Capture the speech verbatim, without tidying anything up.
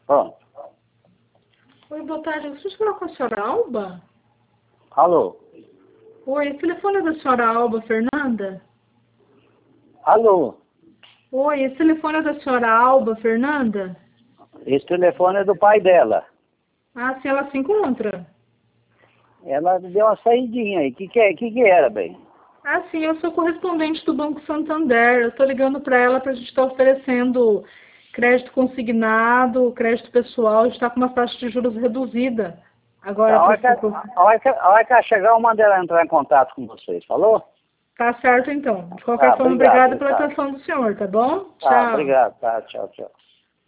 Pronto. Oi, boa tarde. Eu preciso falar com a senhora Alba? Alô? Oi, o telefone é da senhora Alba Fernanda? Alô? Oi, esse telefone é da senhora Alba Fernanda? Esse telefone é do pai dela. Ah, sim, ela se encontra. Ela deu uma saidinha aí. O que, que, é? que, que era, bem? Ah, sim, eu sou correspondente do Banco Santander. Eu estou ligando para ela para a gente estar oferecendo crédito consignado, crédito pessoal. A gente está com uma taxa de juros reduzida. Agora, A hora, que, para a, hora que, a hora que ela chegar, eu mando ela entrar em contato com vocês. Falou? Tá certo, então. De qualquer Tá, forma, obrigado. obrigada pela Tá, atenção do senhor, tá bom? tá Tchau. obrigado. Tá, tchau, tchau.